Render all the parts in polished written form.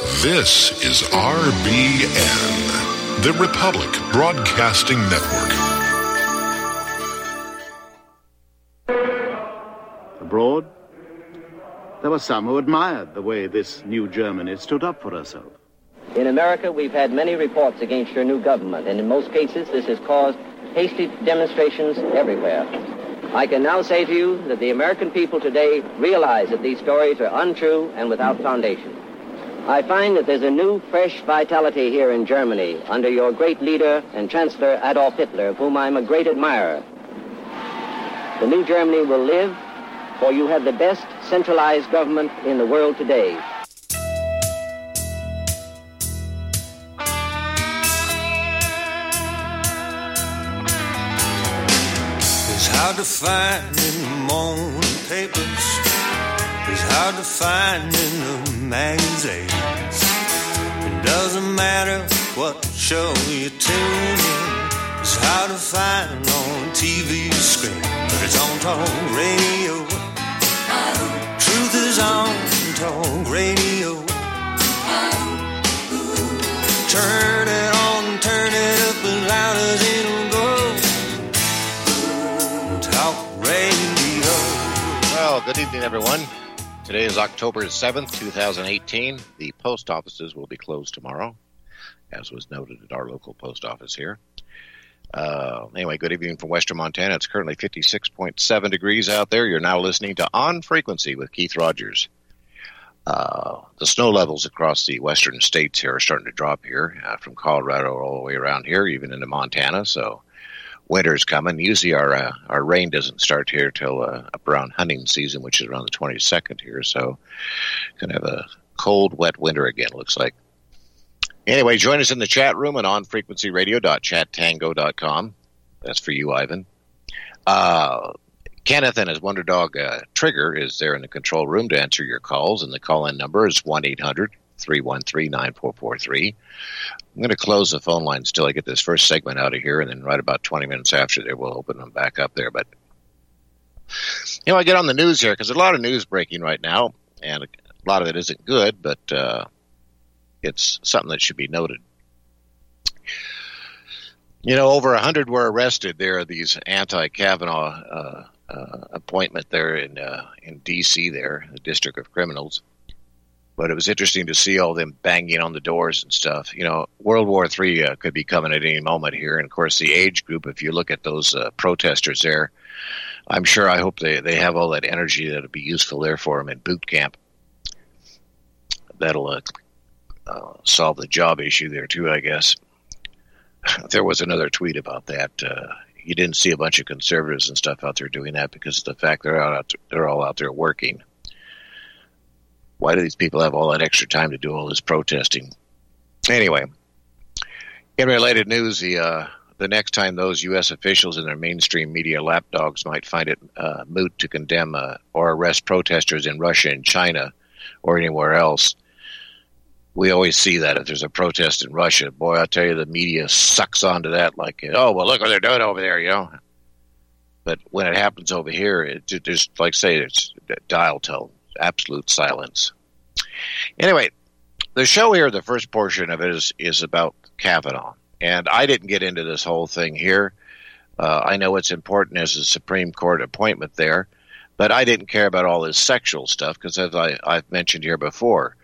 This is RBN, the Republic Broadcasting Network. Abroad, there were some who admired the way this new Germany stood up for herself. In America, we've had many reports against your new government, and in most cases, this has caused hasty demonstrations everywhere. I can now say to you that the American people today realize that these stories are untrue and without foundation. I find that there's a new, fresh vitality here in Germany under your great leader and Chancellor Adolf Hitler, of whom I'm a great admirer. The new Germany will live, for you have the best centralized government in the world today. It's hard to find in the morning papers. It's hard to find in the magazines. It doesn't matter what show you tune in. It's hard to find on TV screen, but it's on talk radio. Truth is on talk radio. Turn it on, turn it up as loud as it'll go. Talk radio. Well, good evening, everyone. Today is October 7th, 2018. The post offices will be closed tomorrow, as was noted at our local post office here. Anyway, good evening from Western Montana. It's currently 56.7 degrees out there. You're now listening to On Frequency with Keith Rogers. The snow levels across the western states here are starting to drop here, from Colorado all the way around here, even into Montana. So winter's coming. Usually our rain doesn't start here till up around hunting season, which is around the 22nd here. So going to have a cold, wet winter again, looks like. Anyway, join us in the chat room at onfrequencyradio.chattango.com. That's for you, Ivan. Kenneth and his Wonder Dog Trigger is there in the control room to answer your calls, and the call-in number is 1-800-313-9443. I'm going to close the phone lines until I get this first segment out of here, and then right about 20 minutes after there, we'll open them back up there. But, I get on the news here because there's a lot of news breaking right now, and a lot of it isn't good, but it's something that should be noted. Over 100 were arrested. There are these anti-Kavanaugh appointment there in D.C. there, the District of Criminals. But it was interesting to see all them banging on the doors and stuff. World War III could be coming at any moment here. And, of course, the age group, if you look at those protesters there, I hope they have all that energy that'll be useful there for them in boot camp. That'll solve the job issue there, too, I guess. There was another tweet about that. You didn't see a bunch of conservatives and stuff out there doing that because of the fact they're all out there working. Why do these people have all that extra time to do all this protesting? Anyway, in related news, the next time those U.S. officials and their mainstream media lapdogs might find it moot to condemn or arrest protesters in Russia and China or anywhere else, we always see that if there's a protest in Russia. Boy, I tell you, the media sucks onto that like, oh, well, look what they're doing over there, But when it happens over here, it's dial tone, absolute silence. Anyway, the show here, the first portion of it is about Kavanaugh. And I didn't get into this whole thing here. I know it's important as a Supreme Court appointment there, but I didn't care about all this sexual stuff because, as I've mentioned here before,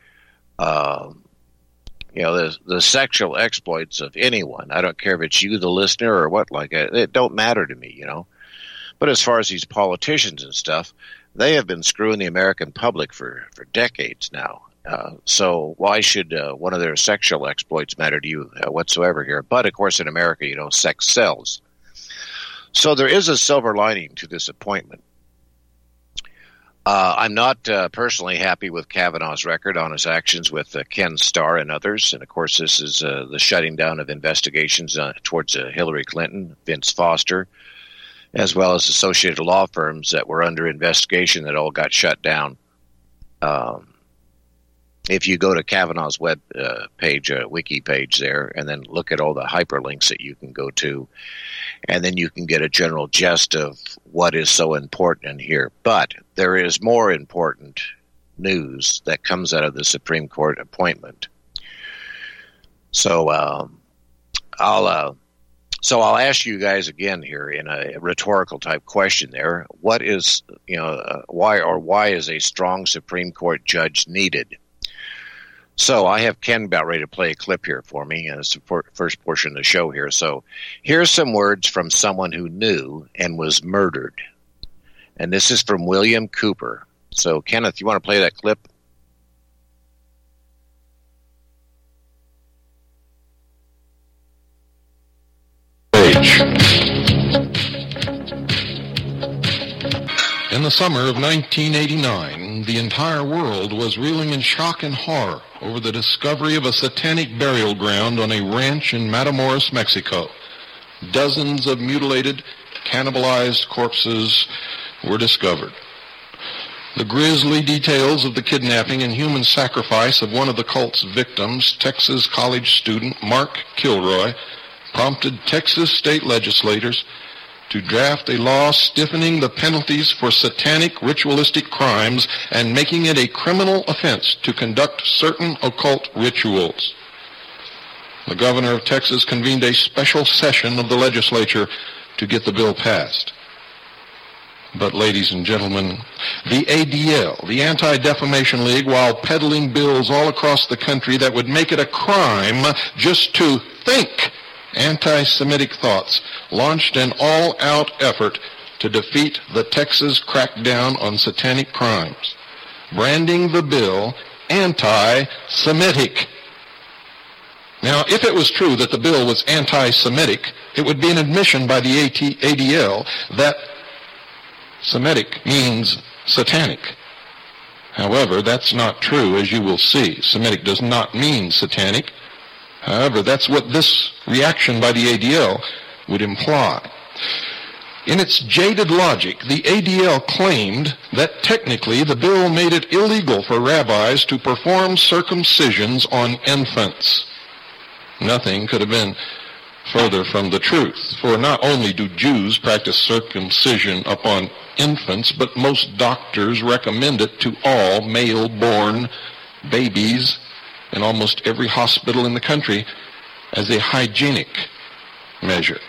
the sexual exploits of anyone, I don't care if it's you, the listener, or what, it don't matter to me, But as far as these politicians and stuff, they have been screwing the American public for decades now. So why should one of their sexual exploits matter to you whatsoever here? But, of course, in America, sex sells. So there is a silver lining to this appointment. I'm not personally happy with Kavanaugh's record on his actions with Ken Starr and others. And, of course, this is the shutting down of investigations towards Hillary Clinton, Vince Foster, as well as associated law firms that were under investigation that all got shut down. If you go to Kavanaugh's web page, wiki page there, and then look at all the hyperlinks that you can go to, and then you can get a general gist of what is so important in here. But there is more important news that comes out of the Supreme Court appointment. So I'll ask you guys again here in a rhetorical type question there. What is, why is a strong Supreme Court judge needed? So I have Ken about ready to play a clip here for me, and it's the first portion of the show here. So here's some words from someone who knew and was murdered. And this is from William Cooper. So, Kenneth, you want to play that clip? In the summer of 1989, the entire world was reeling in shock and horror over the discovery of a satanic burial ground on a ranch in Matamoros, Mexico. Dozens of mutilated, cannibalized corpses were discovered. The grisly details of the kidnapping and human sacrifice of one of the cult's victims, Texas college student Mark Kilroy, prompted Texas state legislators to draft a law stiffening the penalties for satanic ritualistic crimes and making it a criminal offense to conduct certain occult rituals. The governor of Texas convened a special session of the legislature to get the bill passed. But, ladies and gentlemen, the ADL, the Anti-Defamation League, while peddling bills all across the country that would make it a crime just to think anti-Semitic thoughts, launched an all-out effort to defeat the Texas crackdown on satanic crimes, branding the bill anti-Semitic. Now, if it was true that the bill was anti-Semitic, it would be an admission by the ADL that Semitic means satanic. However, that's not true, as you will see. Semitic does not mean satanic. However, that's what this reaction by the ADL would imply. In its jaded logic, the ADL claimed that technically the bill made it illegal for rabbis to perform circumcisions on infants. Nothing could have been further from the truth, for not only do Jews practice circumcision upon infants, but most doctors recommend it to all male-born babies in almost every hospital in the country as a hygienic measure.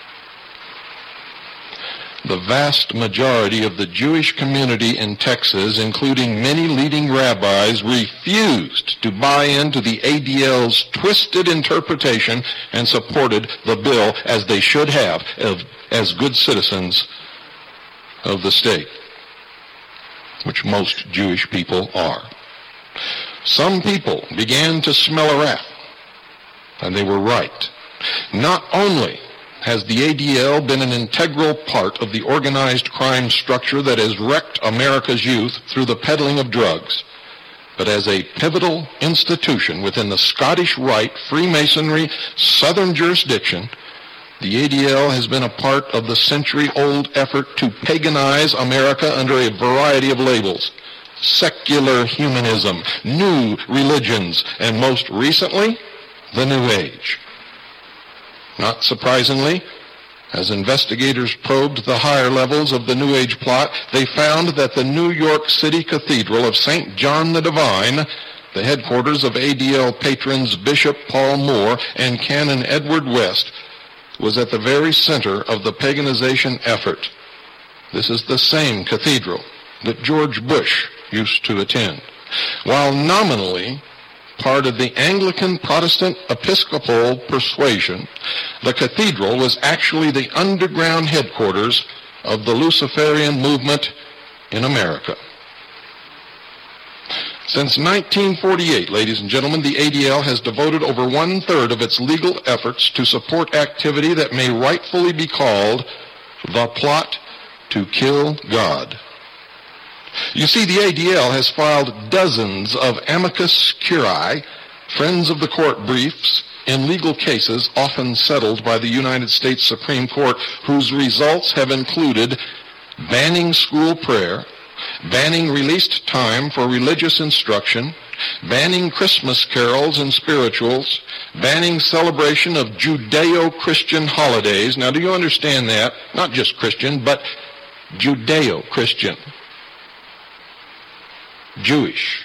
The vast majority of the Jewish community in Texas, including many leading rabbis, refused to buy into the ADL's twisted interpretation and supported the bill as they should have as good citizens of the state, which most Jewish people are. Some people began to smell a rat, and they were right. Not only has the ADL been an integral part of the organized crime structure that has wrecked America's youth through the peddling of drugs, but as a pivotal institution within the Scottish Rite Freemasonry Southern jurisdiction, the ADL has been a part of the century-old effort to paganize America under a variety of labels: secular humanism, new religions, and most recently, the New Age. Not surprisingly, as investigators probed the higher levels of the New Age plot, they found that the New York City Cathedral of St. John the Divine, the headquarters of ADL patrons Bishop Paul Moore and Canon Edward West, was at the very center of the paganization effort. This is the same cathedral that George Bush used to attend. While nominally part of the Anglican Protestant Episcopal persuasion, the cathedral was actually the underground headquarters of the Luciferian movement in America. Since 1948, ladies and gentlemen, the ADL has devoted over 1/3 of its legal efforts to support activity that may rightfully be called the plot to kill God. You see, the ADL has filed dozens of amicus curiae, friends of the court briefs, in legal cases often settled by the United States Supreme Court, whose results have included banning school prayer, banning released time for religious instruction, banning Christmas carols and spirituals, banning celebration of Judeo-Christian holidays. Now, do you understand that? Not just Christian, but Judeo-Christian. Jewish.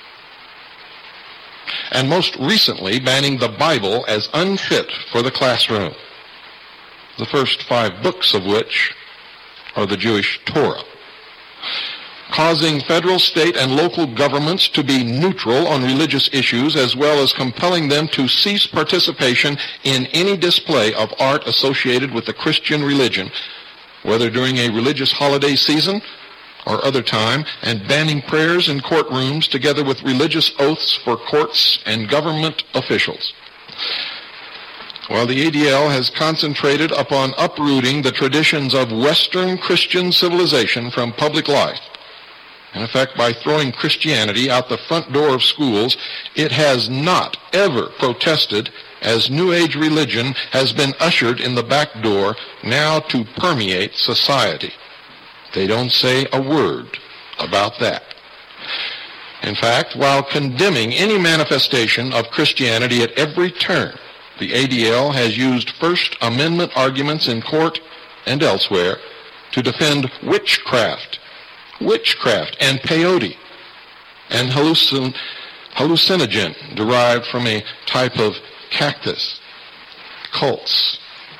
And most recently, banning the Bible as unfit for the classroom, the first 5 books of which are the Jewish Torah, causing federal, state, and local governments to be neutral on religious issues, as well as compelling them to cease participation in any display of art associated with the Christian religion, whether during a religious holiday season or other time, and banning prayers in courtrooms together with religious oaths for courts and government officials. While the ADL has concentrated upon uprooting the traditions of Western Christian civilization from public life, in effect by throwing Christianity out the front door of schools, it has not ever protested as New Age religion has been ushered in the back door now to permeate society. They don't say a word about that. In fact, while condemning any manifestation of Christianity at every turn, the ADL has used First Amendment arguments in court and elsewhere to defend witchcraft and peyote and hallucinogen derived from a type of cactus, cults.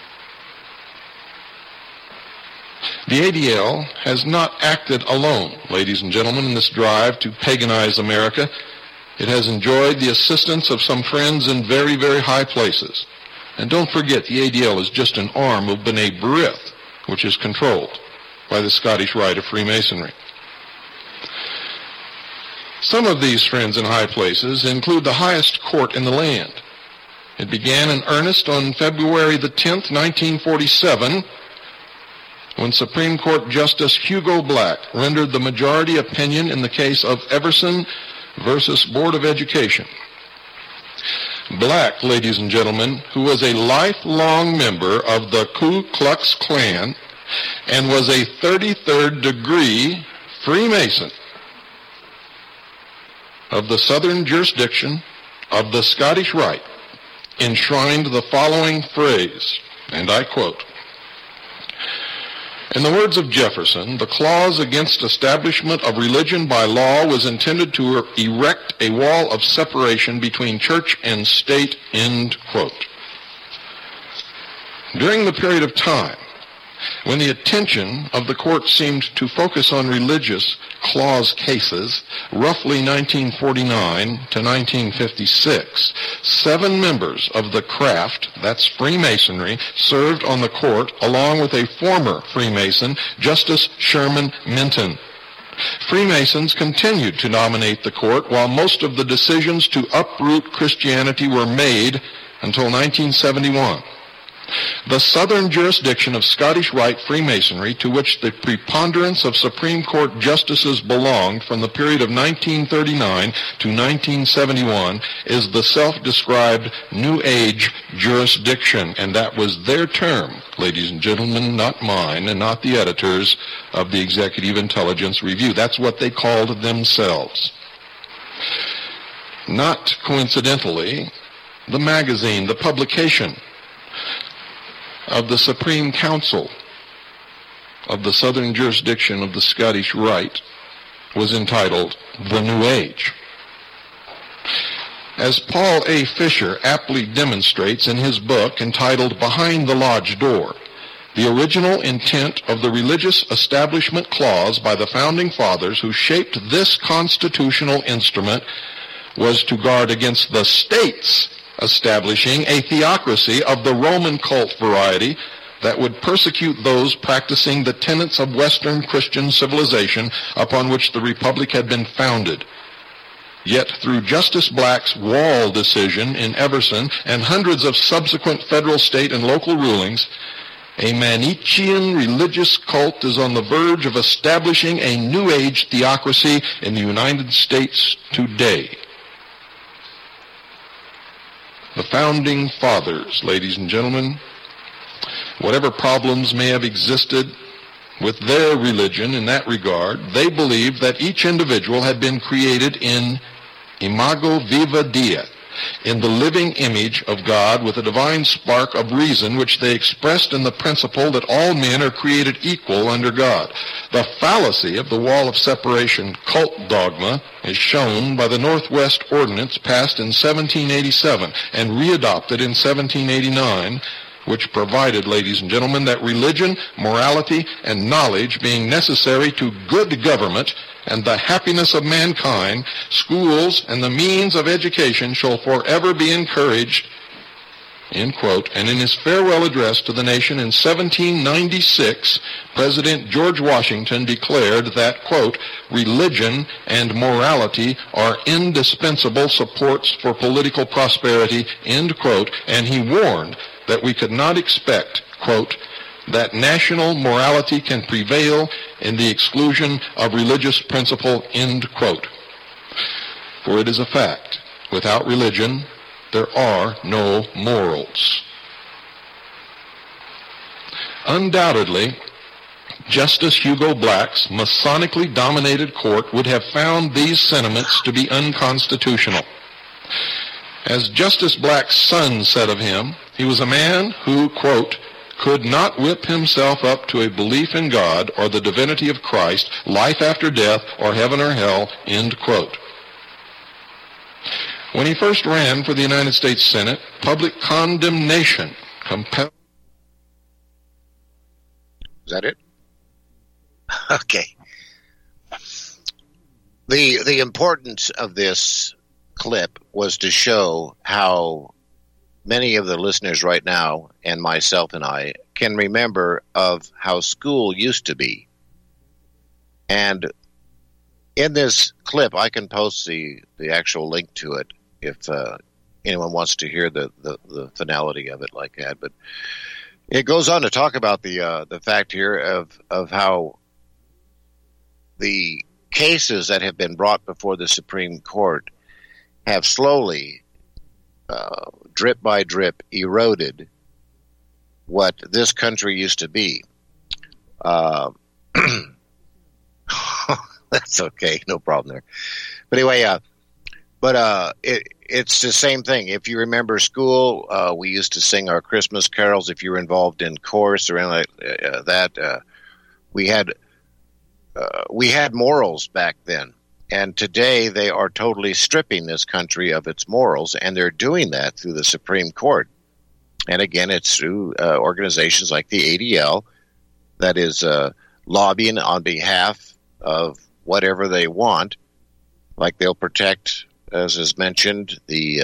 The ADL has not acted alone, ladies and gentlemen, in this drive to paganize America. It has enjoyed the assistance of some friends in very, very high places. And don't forget, the ADL is just an arm of B'nai B'rith, which is controlled by the Scottish Rite of Freemasonry. Some of these friends in high places include the highest court in the land. It began in earnest on February the 10th, 1947, when Supreme Court Justice Hugo Black rendered the majority opinion in the case of Everson versus Board of Education. Black, ladies and gentlemen, who was a lifelong member of the Ku Klux Klan and was a 33rd degree Freemason of the Southern jurisdiction of the Scottish Rite, enshrined the following phrase, and I quote, "In the words of Jefferson, the clause against establishment of religion by law was intended to erect a wall of separation between church and state," end quote. During the period of time when the attention of the court seemed to focus on religious clause cases, roughly 1949 to 1956, 7 members of the craft, that's Freemasonry, served on the court along with a former Freemason, Justice Sherman Minton. Freemasons continued to dominate the court while most of the decisions to uproot Christianity were made until 1971. The southern jurisdiction of Scottish Rite Freemasonry, to which the preponderance of Supreme Court justices belonged from the period of 1939 to 1971, is the self-described New Age jurisdiction, and that was their term, ladies and gentlemen, not mine and not the editors of the Executive Intelligence Review. That's what they called themselves. Not coincidentally, the magazine, the publication of the Supreme Council of the Southern Jurisdiction of the Scottish Rite was entitled The New Age. As Paul A. Fisher aptly demonstrates in his book entitled Behind the Lodge Door, the original intent of the Religious Establishment Clause by the Founding Fathers who shaped this constitutional instrument was to guard against the states establishing a theocracy of the Roman cult variety that would persecute those practicing the tenets of Western Christian civilization upon which the Republic had been founded. Yet through Justice Black's Wall decision in Everson and hundreds of subsequent federal, state, and local rulings, a Manichaean religious cult is on the verge of establishing a New Age theocracy in the United States today. The Founding Fathers, ladies and gentlemen, whatever problems may have existed with their religion in that regard, they believed that each individual had been created in imago viva Dei, in the living image of God with a divine spark of reason which they expressed in the principle that all men are created equal under God. The fallacy of the wall of separation cult dogma is shown by the Northwest Ordinance passed in 1787 and readopted in 1789, which provided, ladies and gentlemen, that religion, morality, and knowledge being necessary to good government and the happiness of mankind, schools and the means of education shall forever be encouraged, end quote. And in his farewell address to the nation in 1796, President George Washington declared that, quote, religion and morality are indispensable supports for political prosperity, end quote, and he warned that we could not expect, quote, that national morality can prevail in the exclusion of religious principle, end quote. For it is a fact, without religion, there are no morals. Undoubtedly, Justice Hugo Black's Masonically dominated court would have found these sentiments to be unconstitutional. As Justice Black's son said of him, he was a man who, quote, could not whip himself up to a belief in God or the divinity of Christ, life after death, or heaven or hell, end quote. When he first ran for the United States Senate, public condemnation compelled... Is that it? Okay. The importance of this clip was to show how many of the listeners right now, and myself and I, can remember of how school used to be. And in this clip, I can post the actual link to it if anyone wants to hear the finality of it like that. But it goes on to talk about the fact here of how the cases that have been brought before the Supreme Court have slowly, drip by drip, eroded what this country used to be. That's okay, no problem there. But anyway, it's the same thing. If you remember school, we used to sing our Christmas carols. If you were involved in chorus or anything like that, we had morals back then. And today they are totally stripping this country of its morals, and they're doing that through the Supreme Court. And again, it's through organizations like the ADL that is lobbying on behalf of whatever they want. Like they'll protect, as is mentioned, the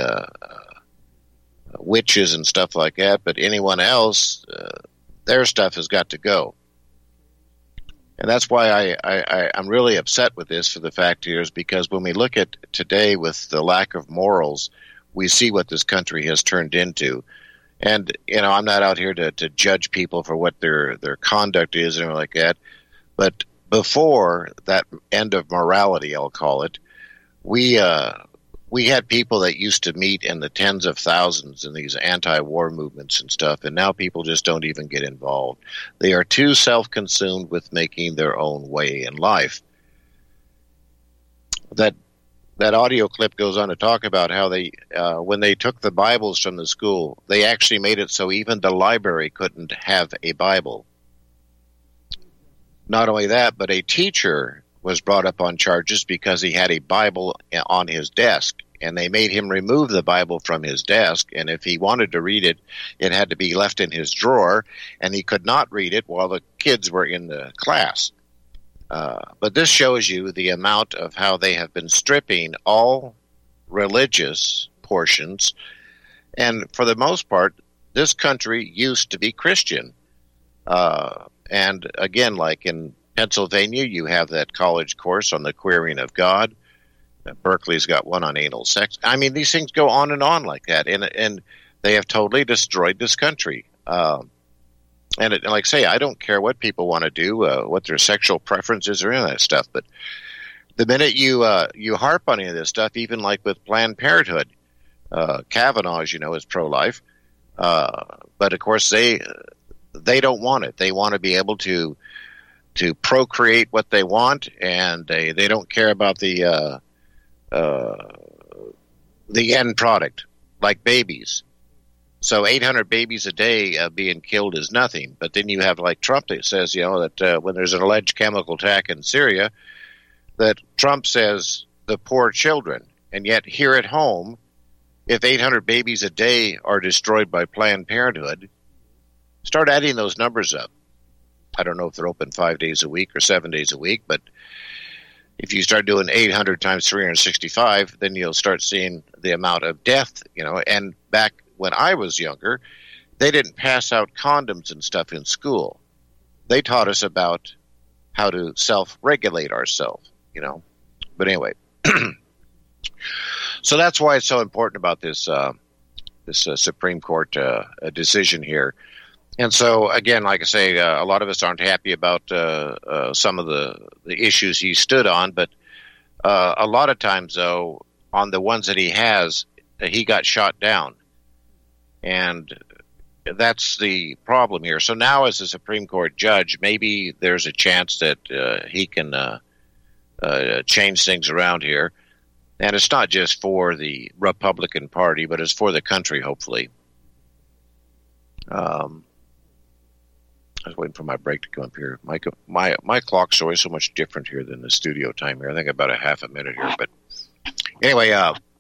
witches and stuff like that, but anyone else, their stuff has got to go. And that's why I'm really upset with this, for the fact here is because when we look at today with the lack of morals, we see what this country has turned into. And, you know, I'm not out here to judge people for what their conduct is and like that. But before that end of morality, I'll call it, we had people that used to meet in the tens of thousands in these anti-war movements and stuff, and now people just don't even get involved. They are too self-consumed with making their own way in life. That audio clip goes on to talk about how they, when they took the Bibles from the school, they actually made it so even the library couldn't have a Bible. Not only that, but a teacher was brought up on charges because he had a Bible on his desk, and they made him remove the Bible from his desk, and if he wanted to read it, it had to be left in his drawer, and he could not read it while the kids were in the class. But this shows you the amount of how they have been stripping all religious portions, and for the most part, this country used to be Christian. And again, like in Pennsylvania, you have that college course on the queering of God. Berkeley's got one on anal sex. I mean, these things go on and on like that, and they have totally destroyed this country. And like I say, I don't care what people want to do, what their sexual preferences or any of that stuff. But the minute you harp on any of this stuff, even like with Planned Parenthood, Kavanaugh, as you know, is pro-life. But of course, they don't want it. They want to be able to procreate what they want, and they don't care about the the end product, like babies. So 800 babies a day being killed is nothing. But then you have like Trump that says, that when there's an alleged chemical attack in Syria, that Trump says the poor children. And yet here at home, if 800 babies a day are destroyed by Planned Parenthood, start adding those numbers up. I don't know if they're open 5 days a week or 7 days a week, but if you start doing 800 times 365, then you'll start seeing the amount of death, and back when I was younger, they didn't pass out condoms and stuff in school. They taught us about how to self-regulate ourselves, But anyway, so that's why it's so important about this Supreme Court decision here. And so, again, like I say, a lot of us aren't happy about some of the issues he stood on, but a lot of times, though, on the ones that he got shot down. And that's the problem here. So now as a Supreme Court judge, maybe there's a chance that he can change things around here. And it's not just for the Republican Party, but it's for the country, hopefully. I was waiting for my break to come up here. My clock's always so much different here than the studio time here. I think about a half a minute here. But anyway,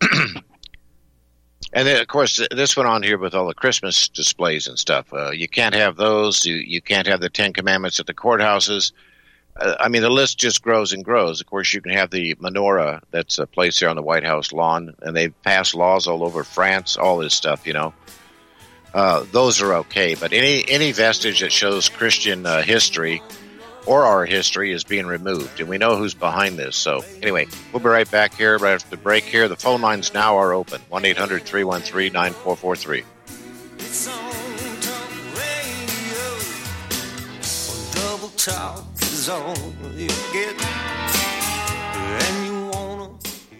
and then, of course, this went on here with all the Christmas displays and stuff. You can't have those. You can't have the Ten Commandments at the courthouses. The list just grows and grows. Of course, you can have the menorah that's placed there on the White House lawn, and they've passed laws all over France, all this stuff, Those are okay, but any vestige that shows Christian history or our history is being removed, and we know who's behind this. So anyway, we'll be right back here right after the break here. The phone lines now are open, 1-800-313-9443. It's on Talk Radio. Double Talk is all you get, and you wanna.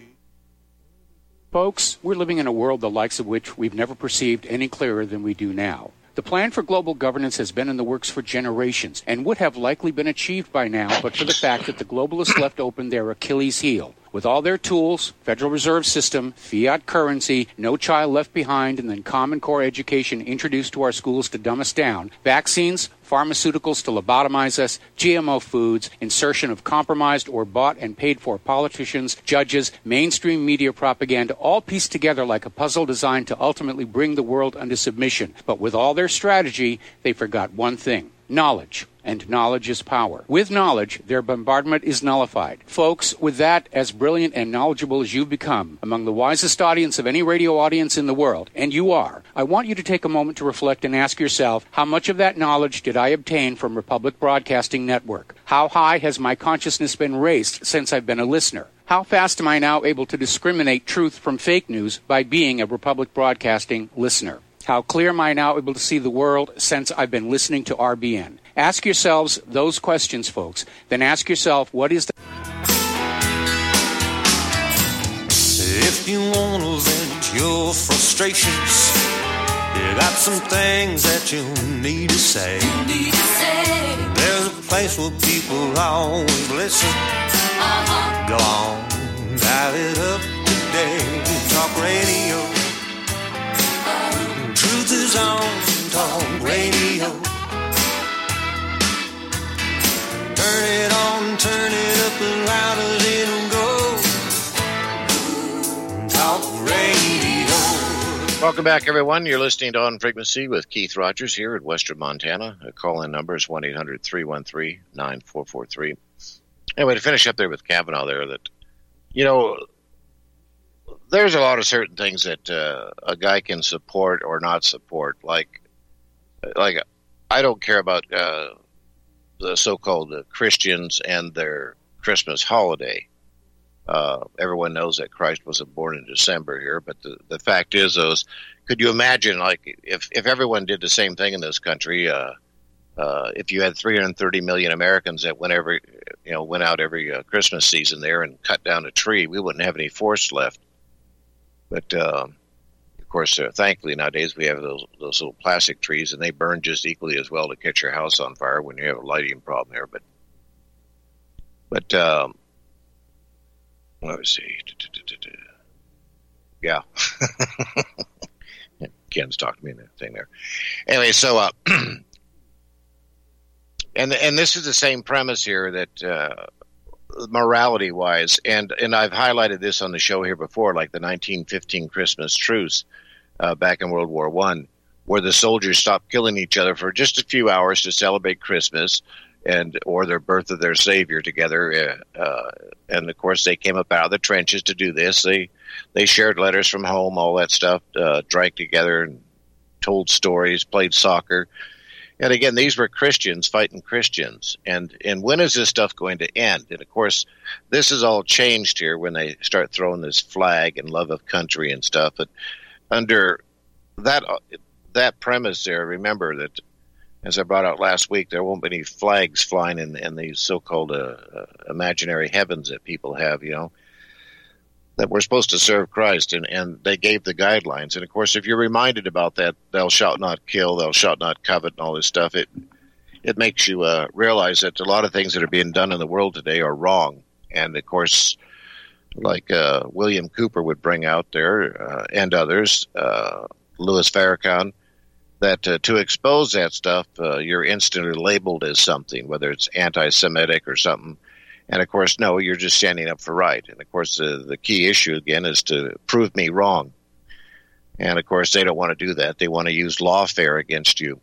Folks, we're living in a world the likes of which we've never perceived any clearer than we do now. The plan for global governance has been in the works for generations and would have likely been achieved by now but for the fact that the globalists left open their Achilles heel. With all their tools, Federal Reserve System, fiat currency, no child left behind, and then Common Core education introduced to our schools to dumb us down, vaccines, pharmaceuticals to lobotomize us, GMO foods, insertion of compromised or bought and paid for politicians, judges, mainstream media propaganda, all pieced together like a puzzle designed to ultimately bring the world under submission. But with all their strategy, they forgot one thing: knowledge. And knowledge is power. With knowledge, their bombardment is nullified. Folks, with that, as brilliant and knowledgeable as you've become, among the wisest audience of any radio audience in the world, and you are, I want you to take a moment to reflect and ask yourself, how much of that knowledge did I obtain from Republic Broadcasting Network? How high has my consciousness been raised since I've been a listener? How fast am I now able to discriminate truth from fake news by being a Republic Broadcasting listener? How clear am I now able to see the world since I've been listening to RBN? Ask yourselves those questions, folks. Then ask yourself, what is the... If you want to vent your frustrations, you got some things that you need to say. There's a place where people always listen. Go on, dial it up today. Talk radio. Truth is on Talk Radio. Turn it on, turn it up as loud as it'll go. Talk Radio. Welcome back, everyone. You're listening to On Frequency with Keith Rogers here in Western Montana. The call-in number is 1-800-313-9443. Anyway, to finish up there with Kavanaugh there, that, there's a lot of certain things that a guy can support or not support. Like I don't care about the so-called Christians and their Christmas holiday. Everyone knows that Christ wasn't born in December here, but the fact is, could you imagine, like, if everyone did the same thing in this country, if you had 330 million Americans that went out every Christmas season there and cut down a tree, we wouldn't have any forest left. But of course, thankfully nowadays we have those little plastic trees, and they burn just equally as well to catch your house on fire when you have a lighting problem there. But let me see. Yeah. Ken's talking to me in that thing there. Anyway, so and this is the same premise here that morality wise, and I've highlighted this on the show here before, like the 1915 Christmas truce back in World War I, where the soldiers stopped killing each other for just a few hours to celebrate Christmas or their birth of their Savior together. And of course, they came up out of the trenches to do this. They shared letters from home, all that stuff, drank together and told stories, played soccer. And again, these were Christians fighting Christians. And when is this stuff going to end? And of course, this is all changed here when they start throwing this flag and love of country and stuff. But under that premise there, remember that, as I brought out last week, there won't be any flags flying in these so-called imaginary heavens that people have, that we're supposed to serve Christ, and they gave the guidelines. And, of course, if you're reminded about that, thou shalt not kill, thou shalt not covet, and all this stuff, it makes you realize that a lot of things that are being done in the world today are wrong. And, of course, like William Cooper would bring out there, and others, Louis Farrakhan, that to expose that stuff, you're instantly labeled as something, whether it's anti-Semitic or something. And, of course, no, you're just standing up for right. And, of course, the key issue, again, is to prove me wrong. And, of course, they don't want to do that. They want to use lawfare against you.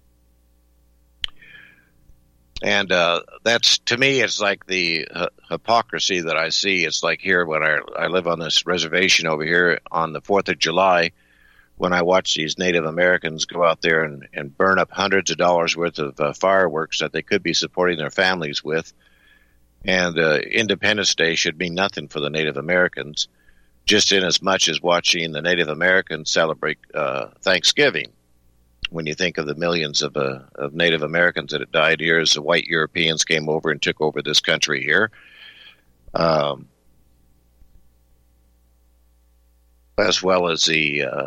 And that's, to me, it's like the hypocrisy that I see. It's like here when I live on this reservation over here on the 4th of July, when I watch these Native Americans go out there and burn up hundreds of dollars worth of fireworks that they could be supporting their families with. And Independence Day should mean nothing for the Native Americans, just in as much as watching the Native Americans celebrate Thanksgiving. When you think of the millions of Native Americans that had died here as the white Europeans came over and took over this country here, as well as was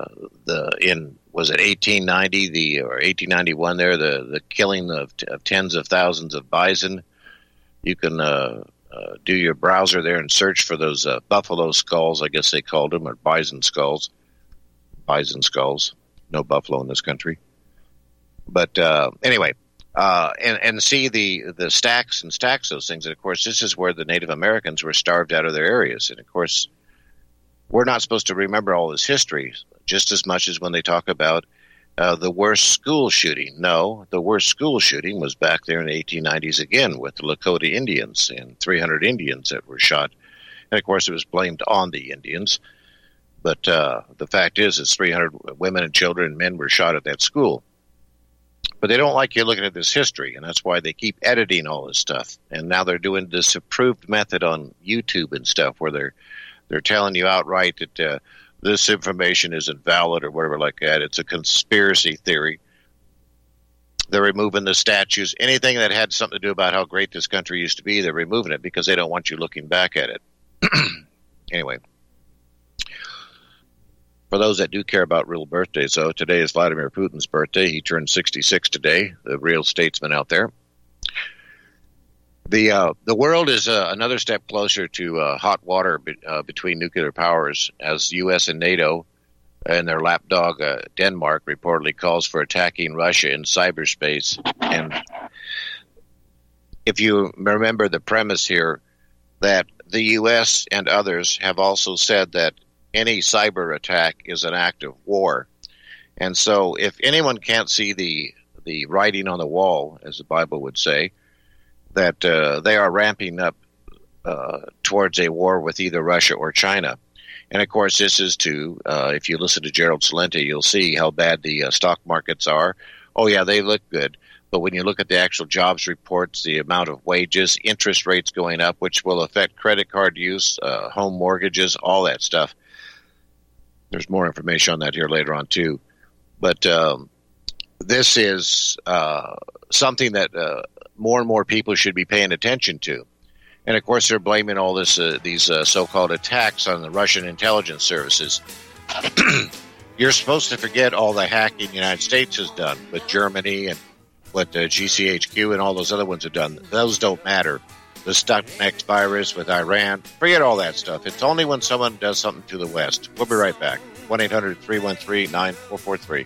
it 1890 or 1891 there, the killing of tens of thousands of bison. You can do your browser there and search for those buffalo skulls, I guess they called them, or bison skulls. Bison skulls. No buffalo in this country. But anyway, and see the stacks and stacks those things. And, of course, this is where the Native Americans were starved out of their areas. And, of course, we're not supposed to remember all this history just as much as when they talk about the worst school shooting. No, the worst school shooting was back there in the 1890s again with the Lakota Indians and 300 Indians that were shot. And, of course, it was blamed on the Indians. But the fact is 300 women and children and men were shot at that school. But they don't like you looking at this history, and that's why they keep editing all this stuff. And now they're doing this approved method on YouTube and stuff where they're telling you outright that this information isn't valid or whatever like that. It's a conspiracy theory. They're removing the statues. Anything that had something to do about how great this country used to be, they're removing it because they don't want you looking back at it. Anyway. For those that do care about real birthdays, though, today is Vladimir Putin's birthday. He turned 66 today, the real statesman out there. The world is another step closer to hot water between nuclear powers as the U.S. and NATO and their lapdog Denmark reportedly calls for attacking Russia in cyberspace. And if you remember the premise here, that the U.S. and others have also said that any cyber attack is an act of war. And so if anyone can't see the writing on the wall, as the Bible would say, that they are ramping up towards a war with either Russia or China. And, of course, this is if you listen to Gerald Celente, you'll see how bad the stock markets are. Oh, yeah, they look good. But when you look at the actual jobs reports, the amount of wages, interest rates going up, which will affect credit card use, home mortgages, all that stuff. There's more information on that here later on, too. But this is something that more and more people should be paying attention to. And, of course, they're blaming all these so-called attacks on the Russian intelligence services. You're supposed to forget all the hacking the United States has done with Germany and what GCHQ and all those other ones have done. Those don't matter. the Stuxnet virus with Iran. Forget all that stuff. It's only when someone does something to the West. We'll be right back. 1-800-313-9443.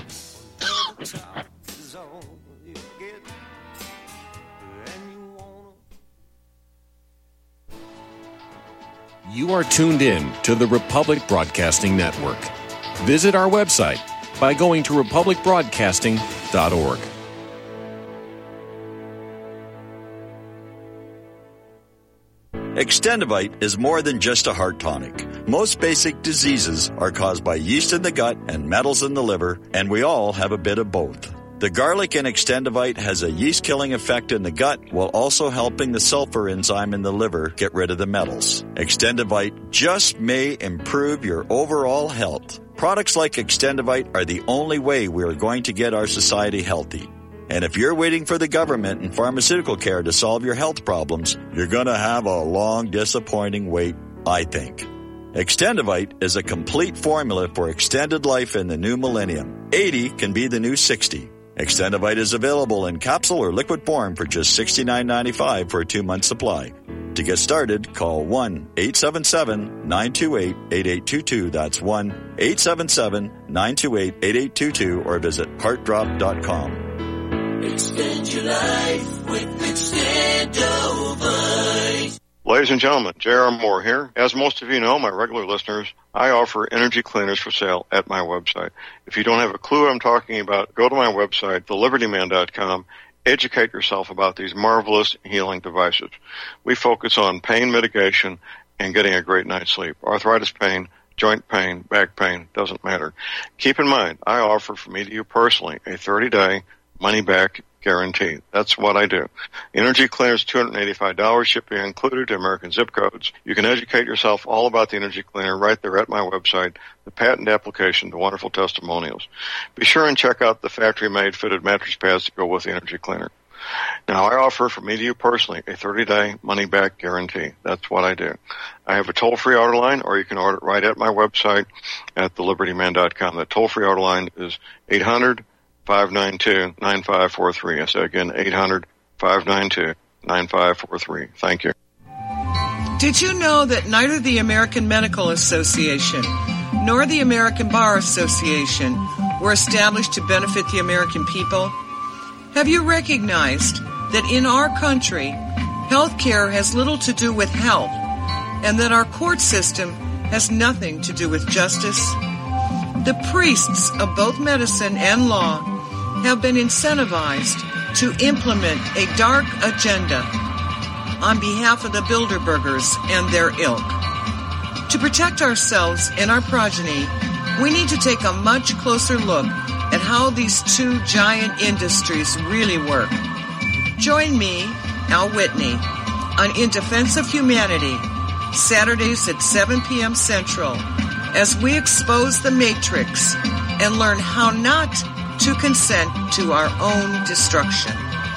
You are tuned in to the Republic Broadcasting Network. Visit our website by going to republicbroadcasting.org. Extendivite is more than just a heart tonic. Most basic diseases are caused by yeast in the gut and metals in the liver, and we all have a bit of both. The garlic in Extendivite has a yeast-killing effect in the gut while also helping the sulfur enzyme in the liver get rid of the metals. Extendivite just may improve your overall health. Products like Extendivite are the only way we are going to get our society healthy. And if you're waiting for the government and pharmaceutical care to solve your health problems, you're going to have a long, disappointing wait, I think. Extendivite is a complete formula for extended life in the new millennium. 80 can be the new 60. Extendivite is available in capsule or liquid form for just $69.95 for a 2-month supply. To get started, call 1-877-928-8822. That's 1-877-928-8822 or visit heartdrop.com. Extend your life with Extendovite. Ladies and gentlemen, J.R. Moore here. As most of you know, my regular listeners, I offer energy cleaners for sale at my website. If you don't have a clue what I'm talking about, go to my website, thelibertyman.com. Educate yourself about these marvelous healing devices. We focus on pain mitigation and getting a great night's sleep. Arthritis pain, joint pain, back pain, doesn't matter. Keep in mind, I offer from me to you personally a 30-day money-back guarantee. That's what I do. Energy cleaners, $285, shipping included to American zip codes. You can educate yourself all about the energy cleaner right there at my website, the patent application, the wonderful testimonials. Be sure and check out the factory-made fitted mattress pads to go with the energy cleaner. Now, I offer from me to you personally a 30-day money-back guarantee. That's what I do. I have a toll-free order line, or you can order it right at my website at thelibertyman.com. That toll-free order line is 800-592-9543. I say again, 800-592-9543. Thank you. Did you know that neither the American Medical Association nor the American Bar Association were established to benefit the American people? Have you recognized that in our country, health care has little to do with health, and that our court system has nothing to do with justice? The priests of both medicine and law have been incentivized to implement a dark agenda on behalf of the Bilderbergers and their ilk. To protect ourselves and our progeny, we need to take a much closer look at how these two giant industries really work. Join me, Al Whitney, on In Defense of Humanity, Saturdays at 7 p.m. Central, as we expose the Matrix and learn how not to consent to our own destruction.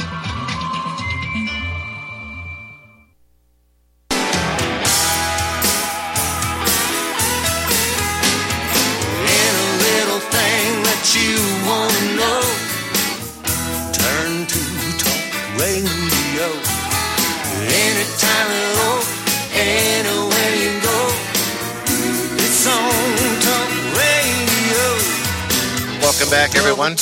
Welcome back, everyone.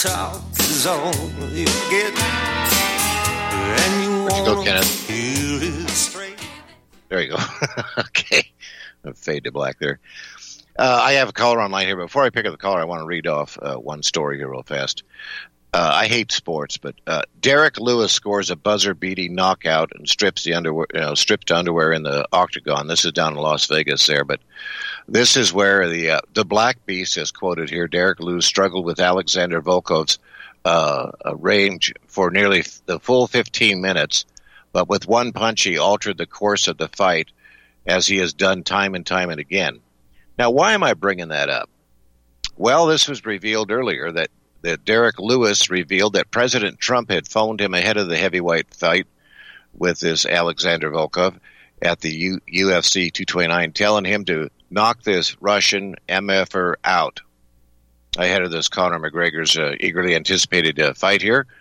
Where'd you go, Kenneth? There you go. Okay. Fade to black there. I have a caller online here. Before I pick up the caller, I want to read off one story here real fast. I hate sports, but Derek Lewis scores a buzzer-beating knockout and strips the underwear, stripped underwear in the octagon. This is down in Las Vegas there, but this is where the Black Beast is quoted here. Derek Lewis struggled with Alexander Volkov's range for nearly the full 15 minutes, but with one punch he altered the course of the fight, as he has done time and time and again. Now, why am I bringing that up? Well, this was revealed earlier that Derek Lewis revealed that President Trump had phoned him ahead of the heavyweight fight with this Alexander Volkov at the UFC 229, telling him to knock this Russian MFer out ahead of this Conor McGregor's eagerly anticipated fight here.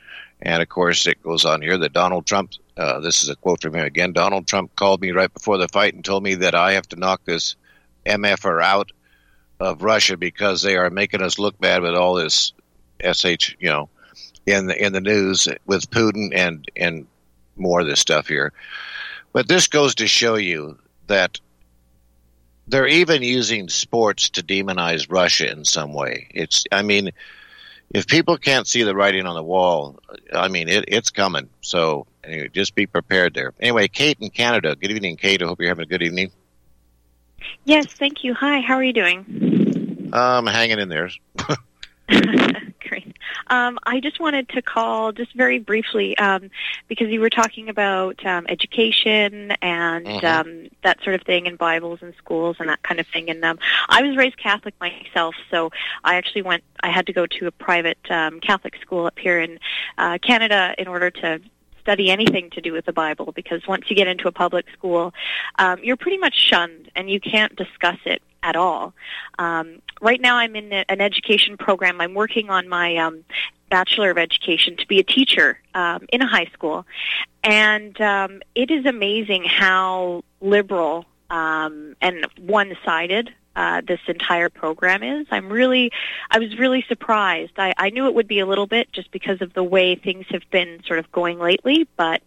And, of course, it goes on here that Donald Trump, this is a quote from him again, Donald Trump called me right before the fight and told me that I have to knock this MFer out of Russia because they are making us look bad with all this SH, in the news with Putin and more of this stuff here. But this goes to show you that they're even using sports to demonize Russia in some way. If people can't see the writing on the wall, it's coming. So anyway, just be prepared there. Anyway, Kate in Canada. Good evening, Kate. I hope you're having a good evening. Yes, thank you. Hi, how are you doing? Hanging in there. Great. I just wanted to call just very briefly because you were talking about education and that sort of thing in Bibles and schools and that kind of thing. And I was raised Catholic myself, so I actually I had to go to a private Catholic school up here in Canada in order to study anything to do with the Bible, because once you get into a public school, you're pretty much shunned and you can't discuss it at all. Right now I'm in an education program. I'm working on my Bachelor of Education to be a teacher in a high school. And it is amazing how liberal and one-sided this entire program is. I was really surprised. I knew it would be a little bit just because of the way things have been sort of going lately, but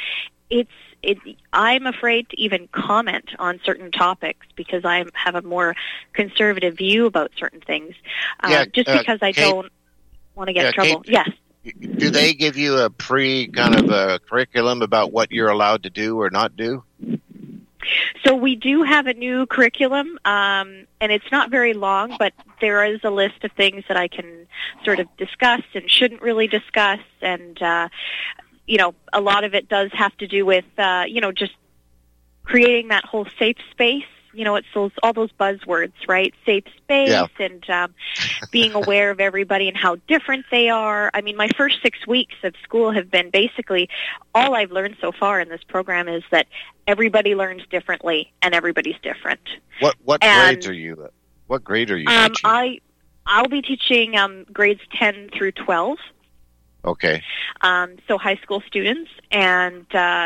I'm afraid to even comment on certain topics because I have a more conservative view about certain things, just because I Kate, don't want to get in trouble. Kate, yes. Do they give you a kind of a curriculum about what you're allowed to do or not do? So we do have a new curriculum, and it's not very long, but there is a list of things that I can sort of discuss and shouldn't really discuss, and a lot of it does have to do with, just creating that whole safe space. It's all those buzzwords, right? Safe space and being aware of everybody and how different they are. I mean, my first 6 weeks of school have been basically all I've learned so far in this program is that everybody learns differently and everybody's different. What grades are you? What grade are you teaching? I'll be teaching grades 10 through 12. Okay. So high school students, and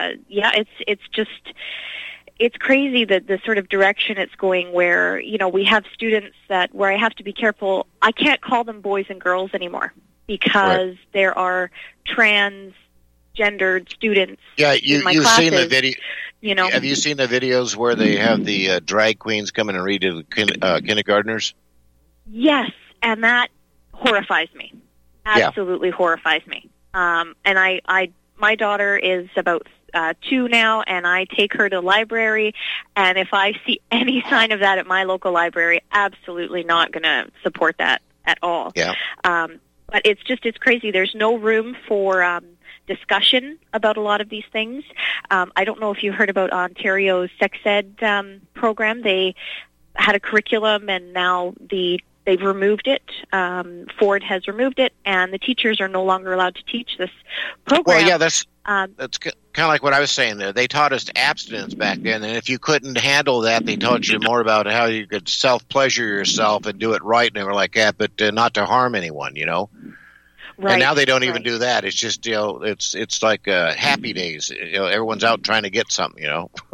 it's crazy that the sort of direction it's going where, we have students where I have to be careful. I can't call them boys and girls anymore because there are transgendered students in my classes. Seen the video. Have you seen the videos where they have the drag queens come in and read to the kindergartners? Yes, and that horrifies me. Absolutely horrifies me. And my daughter is about 2 now, and I take her to the library, and if I see any sign of that at my local library, absolutely not going to support that at all. Yeah. But it's crazy. There's no room for discussion about a lot of these things. I don't know if you heard about Ontario's sex ed program. They had a curriculum, and now they've removed it. Ford has removed it, and the teachers are no longer allowed to teach this program. Well, yeah, that's kind of like what I was saying there. They taught us abstinence back then, and if you couldn't handle that, they taught you more about how you could self-pleasure yourself and do it right, and they were like that, but not to harm anyone, Right. And now they don't even do that. It's just, it's like happy days. Everyone's out trying to get something,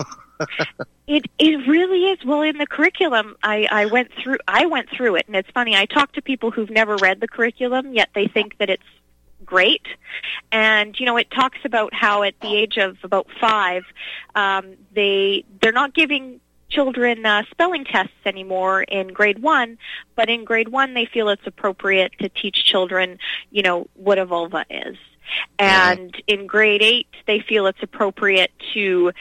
It really is. Well, in the curriculum, I went through it, and it's funny. I talk to people who've never read the curriculum, yet they think that it's great. And it talks about how at the age of about 5, they're not giving children spelling tests anymore in grade 1, but in grade 1 they feel it's appropriate to teach children, what a vulva is. And in grade 8 they feel it's appropriate to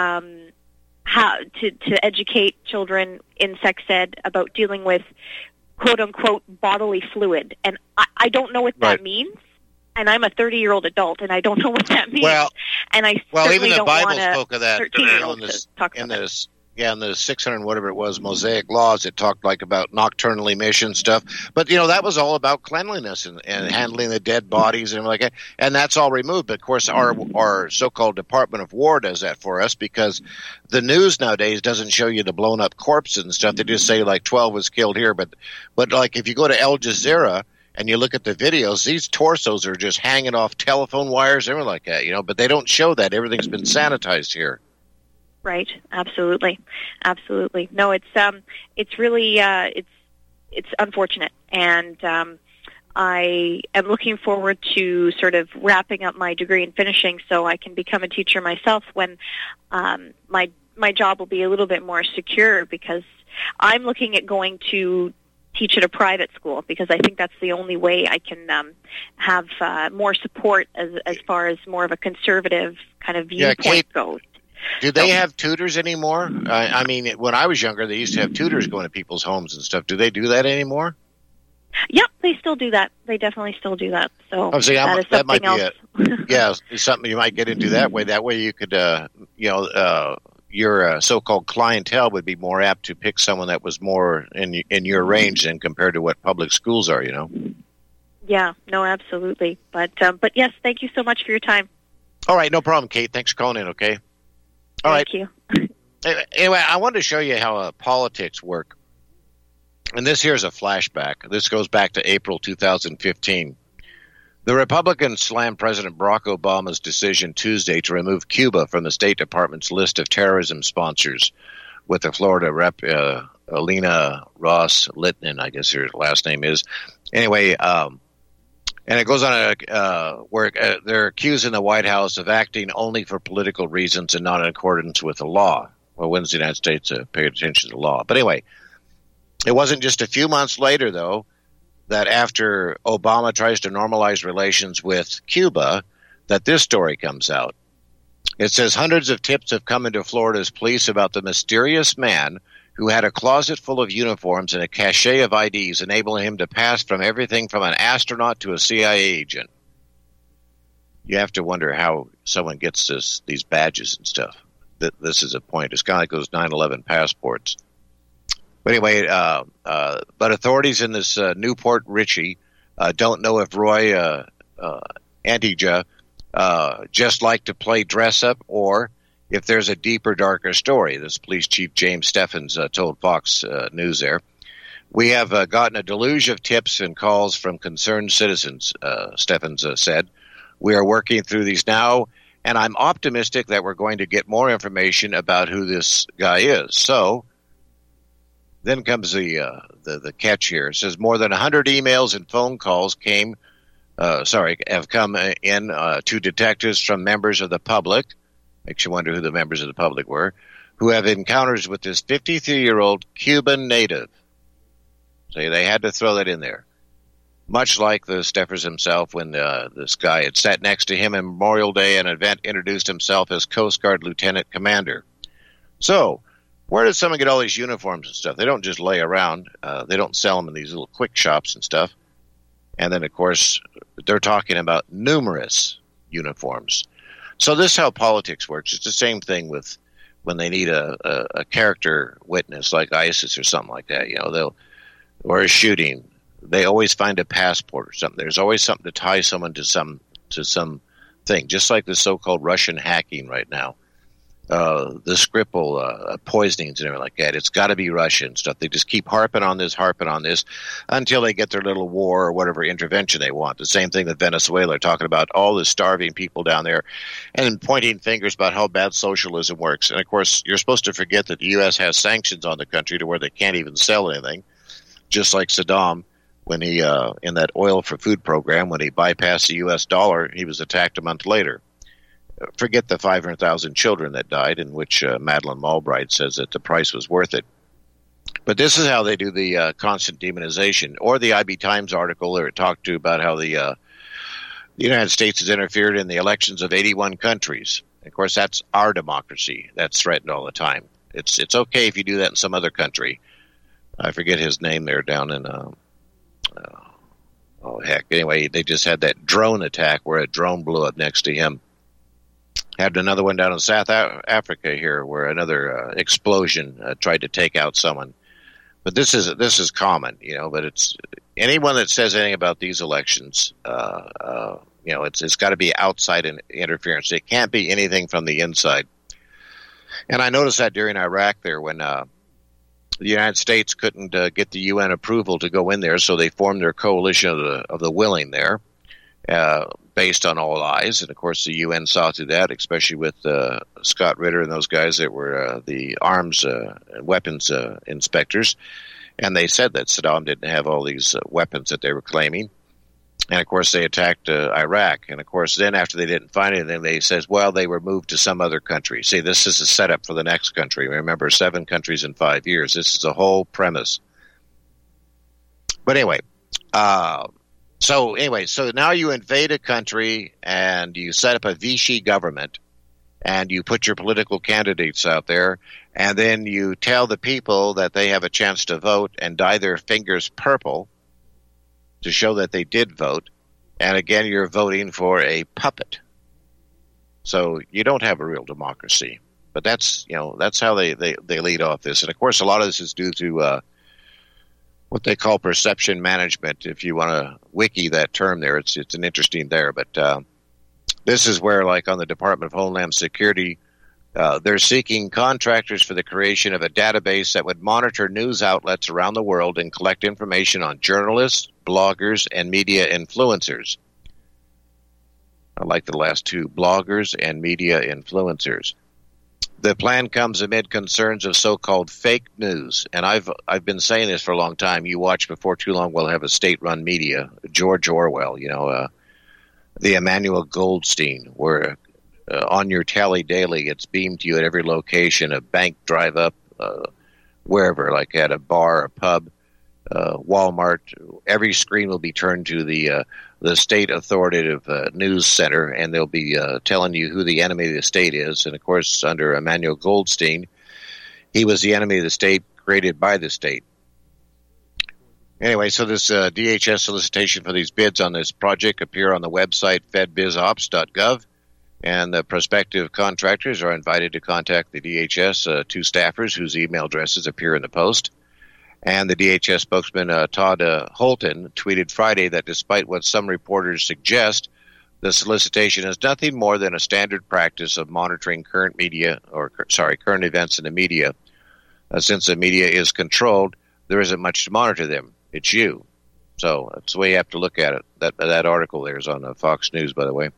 how to educate children in sex ed about dealing with quote-unquote bodily fluid. And I don't know what that means, and I'm a 30-year-old adult, and I don't know what that means. And I certainly even the don't Bible want spoke of that in the 600 whatever it was Mosaic laws. It talked about nocturnal emission stuff, but that was all about cleanliness and handling the dead bodies and like that, and that's all removed. But of course, our so-called Department of War does that for us because the news nowadays doesn't show you the blown up corpses and stuff. They just say 12 was killed here, but like if you go to Al Jazeera and you look at the videos, these torsos are just hanging off telephone wires, everything like that, but they don't show that. Everything's been sanitized here. Right. Absolutely. Absolutely. No, it's really, it's unfortunate. And, I am looking forward to sort of wrapping up my degree and finishing so I can become a teacher myself when, my job will be a little bit more secure, because I'm looking at going to teach at a private school, because I think that's the only way I can have more support as far as more of a conservative kind of viewpoint Kate, goes. Do they have tutors anymore? I mean, when I was younger, they used to have tutors going to people's homes and stuff. Do they do that anymore? Yep, they still do that. They definitely still do that. So that might be it. Yeah, it's something you might get into that way. That way you could, your so-called clientele would be more apt to pick someone that was more in your range than compared to what public schools are, Yeah, no, absolutely. But yes, thank you so much for your time. All right, no problem, Kate. Thanks for calling in, okay? All right. Thank you. Anyway, I wanted to show you how politics work. And this here is a flashback. This goes back to April 2015. The Republicans slammed President Barack Obama's decision Tuesday to remove Cuba from the State Department's list of terrorism sponsors, with the Florida Rep. Alina Ross Littman, I guess her last name is. Anyway, and it goes on where they're accusing the White House of acting only for political reasons and not in accordance with the law. Well, when's the United States pay attention to the law? But anyway, it wasn't just a few months later, though, that after Obama tries to normalize relations with Cuba, that this story comes out. It says hundreds of tips have come into Florida's police about the mysterious man who had a closet full of uniforms and a cachet of IDs, enabling him to pass from everything from an astronaut to a CIA agent. You have to wonder how someone gets these badges and stuff. This is a point. It's kind of like those 9/11 passports. But anyway, but authorities in this Newport Richie don't know if Roy Antija just like to play dress up, or if there's a deeper, darker story. This police chief James Steffens told Fox News there. We have gotten a deluge of tips and calls from concerned citizens, Steffens said. We are working through these now, and I'm optimistic that we're going to get more information about who this guy is. So then comes the catch here. It says more than 100 emails and phone calls have come in to detectives from members of the public. Makes you wonder who the members of the public were, who have encounters with this 53-year-old Cuban native. So they had to throw that in there. Much like the Steffers himself, when this guy had sat next to him on Memorial Day, an event introduced himself as Coast Guard Lieutenant Commander. So where does someone get all these uniforms and stuff? They don't just lay around. They don't sell them in these little quick shops and stuff. And then, of course, they're talking about numerous uniforms. So this is how politics works. It's the same thing with when they need a character witness like ISIS or something like that. Or a shooting. They always find a passport or something. There's always something to tie someone to some thing, just like the so-called Russian hacking right now. The Skripal poisonings and everything like that. It's got to be Russian stuff. They just keep harping on this until they get their little war or whatever intervention they want. The same thing that Venezuela are talking about, all the starving people down there and pointing fingers about how bad socialism works. And, of course, you're supposed to forget that the U.S. has sanctions on the country to where they can't even sell anything, just like Saddam when he, in that oil for food program, when he bypassed the U.S. dollar, he was attacked a month later. Forget the 500,000 children that died, in which Madeleine Albright says that the price was worth it. But this is how they do the constant demonization. Or the IB Times article where it talked to about how the United States has interfered in the elections of 81 countries. Of course, that's our democracy. That's threatened all the time. It's okay if you do that in some other country. I forget his name there down in Anyway, they just had that drone attack where a drone blew up next to him. Had another one down in South Africa here where another explosion tried to take out someone. But this is common, but it's anyone that says anything about these elections, it's got to be outside interference. It can't be anything from the inside. And I noticed that during Iraq there when the United States couldn't get the UN approval to go in there, so they formed their coalition of the willing there, based on all eyes. And, of course, the UN saw through that, especially with Scott Ritter and those guys that were the arms and weapons inspectors. And they said that Saddam didn't have all these weapons that they were claiming. And, of course, they attacked Iraq. And, of course, then after they didn't find anything, they says, well, they were moved to some other country. See, this is a setup for the next country. Remember, 7 countries in 5 years. This is the whole premise. But anyway, so now you invade a country and you set up a Vichy government and you put your political candidates out there, and then you tell the people that they have a chance to vote and dye their fingers purple to show that they did vote. And again, you're voting for a puppet. So you don't have a real democracy. But that's how they lead off this. And of course, a lot of this is due to what they call perception management. If you want to wiki that term there, it's an interesting there. But this is where, like on the Department of Homeland Security, they're seeking contractors for the creation of a database that would monitor news outlets around the world and collect information on journalists, bloggers, and media influencers. I like the last two, bloggers and media influencers. The plan comes amid concerns of so-called fake news. And I've been saying this for a long time. You watch before too long, we'll have a state-run media. George Orwell, the Emmanuel Goldstein, where on your tally daily, it's beamed to you at every location, a bank drive-up, wherever, like at a bar, a pub, Walmart. Every screen will be turned to the state authoritative news center, and they'll be telling you who the enemy of the state is. And, of course, under Emmanuel Goldstein, he was the enemy of the state created by the state. Anyway, so this DHS solicitation for these bids on this project appear on the website fedbizops.gov, and the prospective contractors are invited to contact the DHS 2 staffers whose email addresses appear in the post. And the DHS spokesman Todd Holton tweeted Friday that despite what some reporters suggest, the solicitation is nothing more than a standard practice of monitoring current events in the media. Since the media is controlled, there isn't much to monitor them. It's you. So that's the way you have to look at it. That article there is on Fox News, by the way.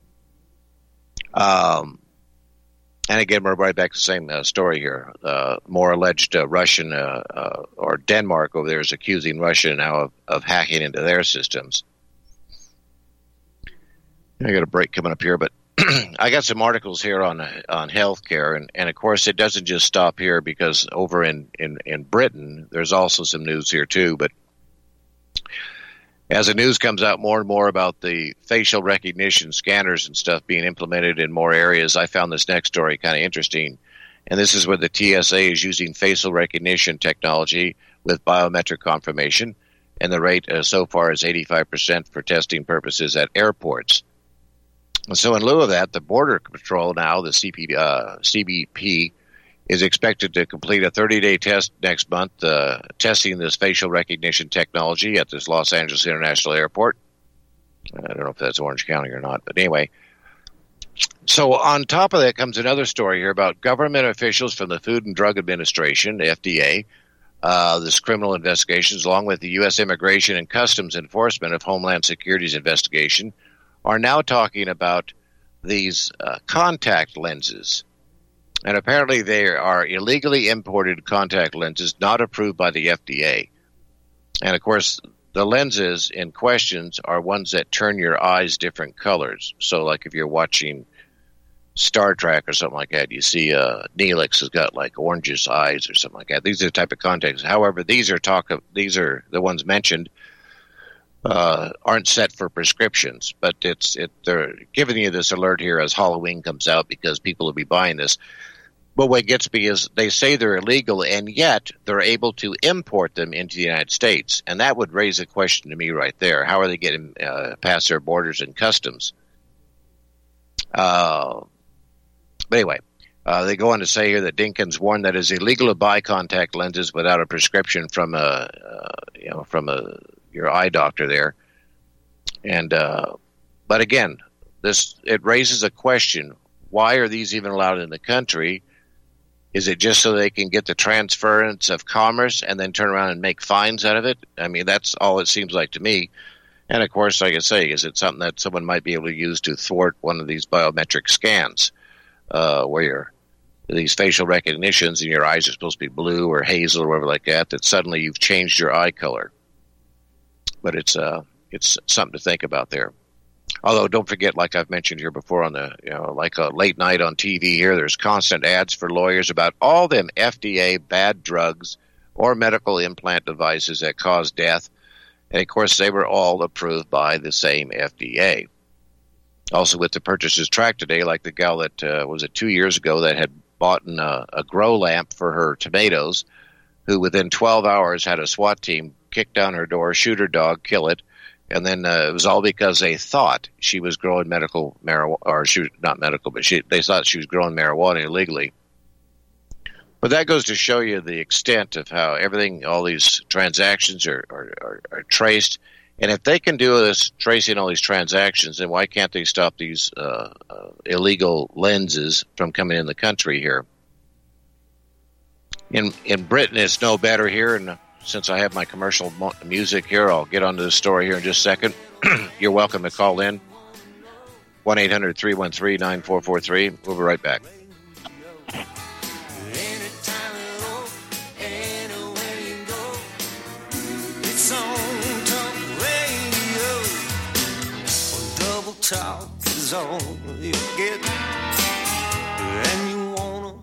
And again, we're right back to the same story here. More alleged Russian or Denmark over there is accusing Russia now of hacking into their systems. I got a break coming up here, but I got some articles here on healthcare, and of course it doesn't just stop here, because over in Britain there's also some news here too. But as the news comes out more and more about the facial recognition scanners and stuff being implemented in more areas, I found this next story kind of interesting. And this is where the TSA is using facial recognition technology with biometric confirmation, and the rate so far is 85% for testing purposes at airports. So in lieu of that, the Border Patrol now, the CBP, is expected to complete a 30-day test next month, testing this facial recognition technology at this Los Angeles International Airport. I don't know if that's Orange County or not, but anyway. So on top of that comes another story here about government officials from the Food and Drug Administration, the FDA, this criminal investigations, along with the U.S. Immigration and Customs Enforcement of Homeland Security's investigation, are now talking about these contact lenses. And apparently they are illegally imported contact lenses not approved by the FDA. And, of course, the lenses in questions are ones that turn your eyes different colors. So, like if you're watching Star Trek or something like that, you see Neelix has got like orangish eyes or something like that. These are the type of contacts. However, these are the ones mentioned aren't set for prescriptions, but they're giving you this alert here as Halloween comes out because people will be buying this. But what gets me is they say they're illegal, and yet they're able to import them into the United States. And that would raise a question to me right there. How are they getting past their borders and customs? But anyway, they go on to say here that Dinkins warned that it's illegal to buy contact lenses without a prescription from your eye doctor there. And but again, it raises a question: why are these even allowed in the country? Is it just so they can get the transference of commerce and then turn around and make fines out of it? I mean, that's all it seems like to me. And, of course, like I say, is it something that someone might be able to use to thwart one of these biometric scans where these facial recognitions and your eyes are supposed to be blue or hazel or whatever like that, that suddenly you've changed your eye color? But it's something to think about there. Although, don't forget, like I've mentioned here before on the, like a late night on TV here, there's constant ads for lawyers about all them FDA bad drugs or medical implant devices that cause death. And, of course, they were all approved by the same FDA. Also, with the purchases tracked today, like the gal that, was it 2 years ago, that had bought a grow lamp for her tomatoes, who within 12 hours had a SWAT team kick down her door, shoot her dog, kill it. And then it was all because they thought she was growing medical marijuana, or she was not medical, but they thought she was growing marijuana illegally. But that goes to show you the extent of how everything, all these transactions are traced. And if they can do this, tracing all these transactions, then why can't they stop these illegal lenses from coming in the country here? In Britain, it's no better here, and since I have my commercial music here, I'll get onto the story here in just a second. You're welcome to call in. 1-800-313-9443. We'll be right back. It's on Talk Radio. Double Talk is all you get. And you wanna.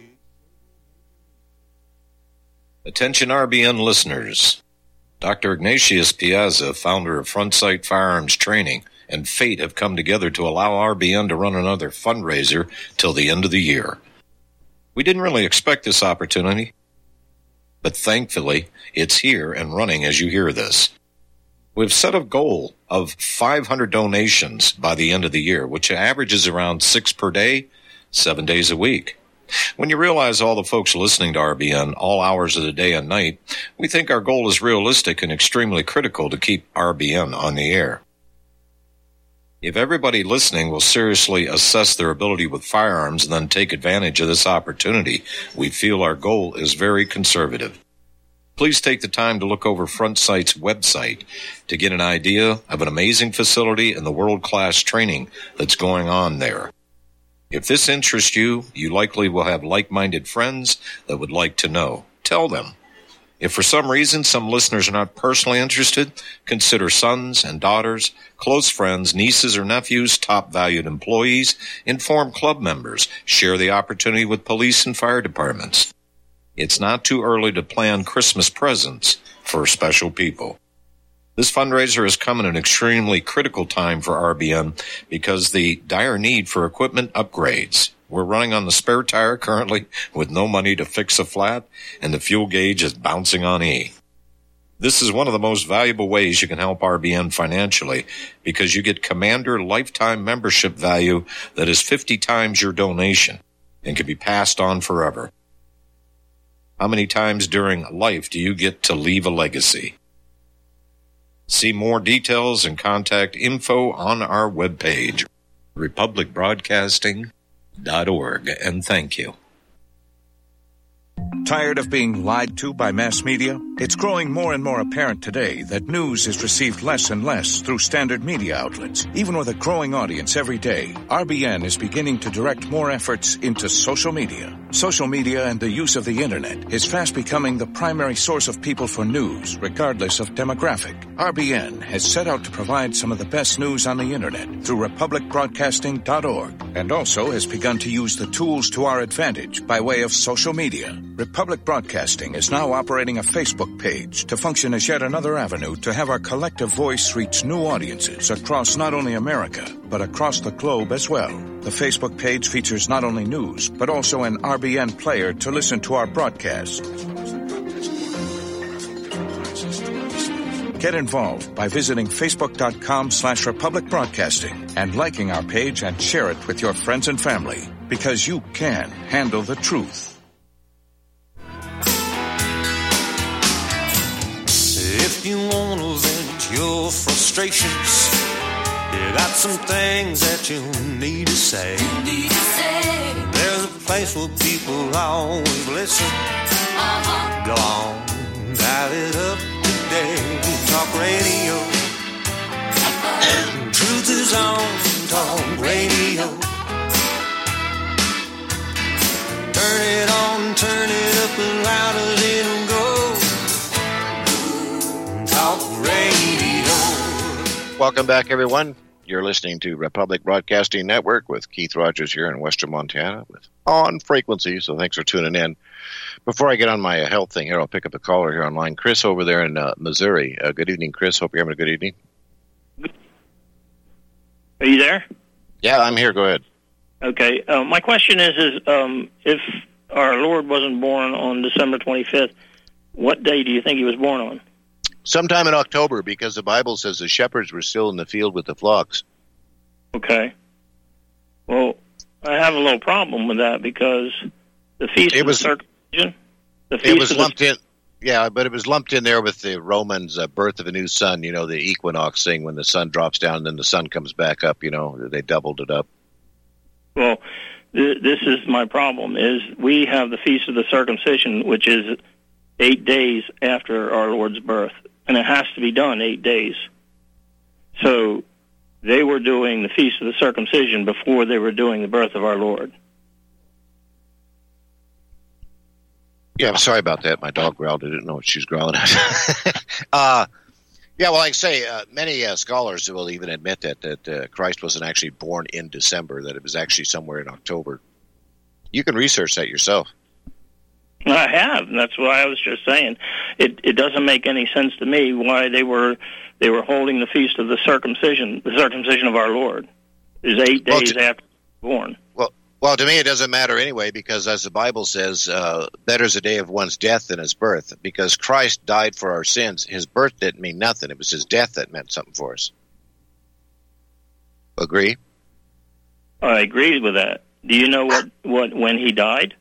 Attention RBN listeners. Dr. Ignatius Piazza, founder of Front Sight Firearms Training, and fate have come together to allow RBN to run another fundraiser till the end of the year. We didn't really expect this opportunity, but thankfully it's here and running as you hear this. We've set a goal of 500 donations by the end of the year, which averages around 6 per day, 7 days a week. When you realize all the folks listening to RBN all hours of the day and night, we think our goal is realistic and extremely critical to keep RBN on the air. If everybody listening will seriously assess their ability with firearms and then take advantage of this opportunity, we feel our goal is very conservative. Please take the time to look over Front Sight's website to get an idea of an amazing facility and the world-class training that's going on there. If this interests you, you likely will have like-minded friends that would like to know. Tell them. If for some reason some listeners are not personally interested, consider sons and daughters, close friends, nieces or nephews, top valued employees, inform club members, share the opportunity with police and fire departments. It's not too early to plan Christmas presents for special people. This fundraiser has come at an extremely critical time for RBN because the dire need for equipment upgrades. We're running on the spare tire currently with no money to fix a flat, and the fuel gauge is bouncing on E. This is one of the most valuable ways you can help RBN financially because you get Commander lifetime membership value that is 50 times your donation and can be passed on forever. How many times during life do you get to leave a legacy? See more details and contact info on our webpage, republicbroadcasting.org, and thank you. Tired of being lied to by mass media? It's growing more and more apparent today that news is received less and less through standard media outlets. Even with a growing audience every day, RBN is beginning to direct more efforts into social media. Social media and the use of the internet is fast becoming the primary source of people for news, regardless of demographic. RBN has set out to provide some of the best news on the internet through republicbroadcasting.org, and also has begun to use the tools to our advantage by way of social media. Republic Broadcasting is now operating a Facebook page to function as yet another avenue to have our collective voice reach new audiences across not only America, but across the globe as well. The Facebook page features not only news, but also an RBN player to listen to our broadcast. Get involved by visiting facebook.com/Republic Broadcasting and liking our page and share it with your friends and family, because you can handle the truth. If you want to vent your frustrations, You got some things that you need to say. There's a place where people always listen. Go on, dial it up today. Talk radio. Truth is on Talk Radio. Turn it on, turn it up as loud as it'll go. Talk Radio. Welcome back, everyone. You're listening to Republic Broadcasting Network with Keith Rogers here in Western Montana with On Frequency, so thanks for tuning in. Before I get on my health thing here, I'll pick up a caller here online. Chris over there in Missouri. Good evening, Chris. Hope you're having a good evening. Are you there? Yeah, I'm here. Go ahead. Okay. My question is if our Lord wasn't born on December 25th, what day do you think he was born on? Sometime in October, because the Bible says the shepherds were still in the field with the flocks. Okay. Well, I have a little problem with that because the Feast of the Circumcision... It was lumped in. Yeah, but it was lumped in there with the Romans' birth of a new sun, you know, the equinox thing when the sun drops down and then the sun comes back up, you know, they doubled it up. Well, this is my problem, is we have the Feast of the Circumcision, which is 8 days after our Lord's birth, and it has to be done 8 days. So they were doing the Feast of the Circumcision before they were doing the birth of our Lord. Yeah, I'm sorry about that. My dog growled. I didn't know what she was growling at. Yeah, well, like I say, many scholars will even admit that Christ wasn't actually born in December, that it was actually somewhere in October. You can research that yourself. I have, and that's why I was just saying. It doesn't make any sense to me why they were holding the Feast of the Circumcision of our Lord. It was 8 days after he was born. Well, to me, it doesn't matter anyway, because as the Bible says, better is the day of one's death than his birth. Because Christ died for our sins, his birth didn't mean nothing. It was his death that meant something for us. Agree? I agree with that. Do you know when he died?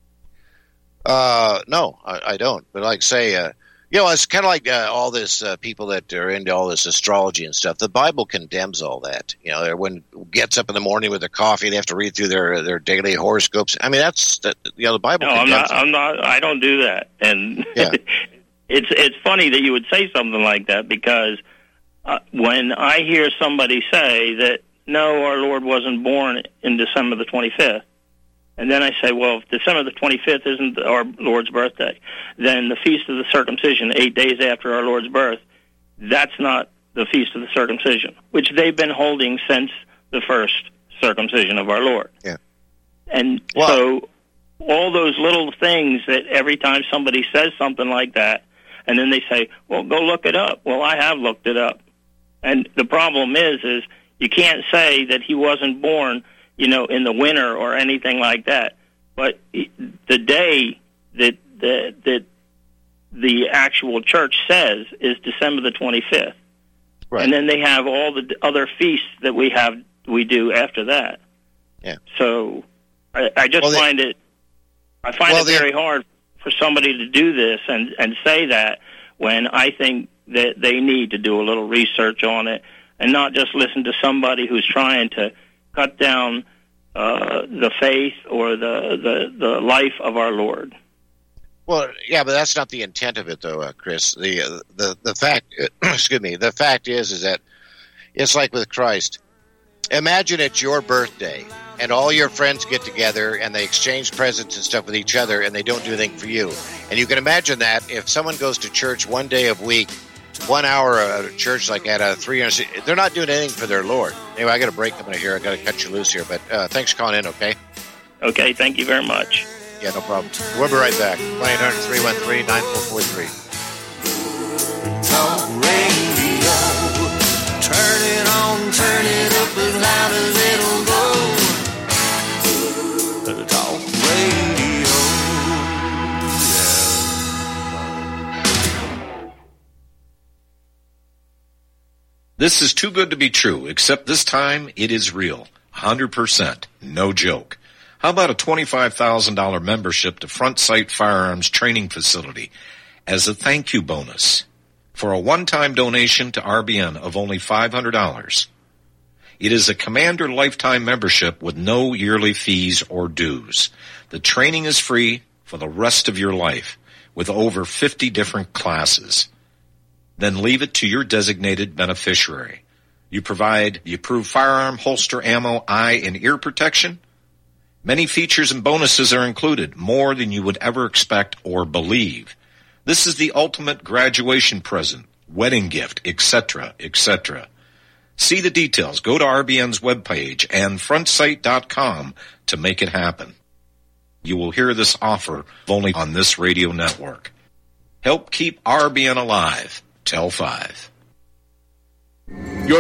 No, I don't. But like say, you know, it's kind of like all this people that are into all this astrology and stuff. The Bible condemns all that. You know, everyone gets up in the morning with their coffee, they have to read through their daily horoscopes. I mean, you know, the Bible. No, I'm not. I don't do that. And yeah. It's funny that you would say something like that, because when I hear somebody say that no, our Lord wasn't born in December the 25th. And then I say, well, if December the 25th isn't our Lord's birthday, then the Feast of the Circumcision, 8 days after our Lord's birth, that's not the Feast of the Circumcision, which they've been holding since the first circumcision of our Lord. Yeah. And so all those little things that every time somebody says something like that, and then they say, well, go look it up. Well, I have looked it up. And the problem is you can't say that he wasn't born, you know, in the winter or anything like that. But the day that the actual church says is December the 25th. Right. And then they have all the other feasts that we do after that. Yeah. So I just find it very hard for somebody to do this and say that, when I think that they need to do a little research on it and not just listen to somebody who's trying to cut down the faith or the life of our Lord. Well, yeah, but that's not the intent of it, though, Chris. The fact, excuse me, the fact is that it's like with Christ. Imagine it's your birthday, and all your friends get together, and they exchange presents and stuff with each other, and they don't do anything for you. And you can imagine that if someone goes to church one day a week, 1 hour at church like at 300, they're not doing anything for their Lord. Anyway, I got a break coming here. I got to cut you loose here, but thanks for calling in. Okay. Okay. Thank you very much. Yeah, no problem. We'll be right back. 1-800-313-9443. Talk radio. Turn it on, turn it up as loud as it'll go. Talk radio. This is too good to be true, except this time it is real. 100%. No joke. How about a $25,000 membership to Front Sight Firearms Training Facility as a thank you bonus for a one-time donation to RBN of only $500? It is a Commander lifetime membership with no yearly fees or dues. The training is free for the rest of your life with over 50 different classes. Then leave it to your designated beneficiary. You provide the approved firearm, holster, ammo, eye, and ear protection. Many features and bonuses are included, more than you would ever expect or believe. This is the ultimate graduation present, wedding gift, etc., etc. See the details. Go to RBN's webpage and frontsight.com to make it happen. You will hear this offer only on this radio network. Help keep RBN alive. Tell 5.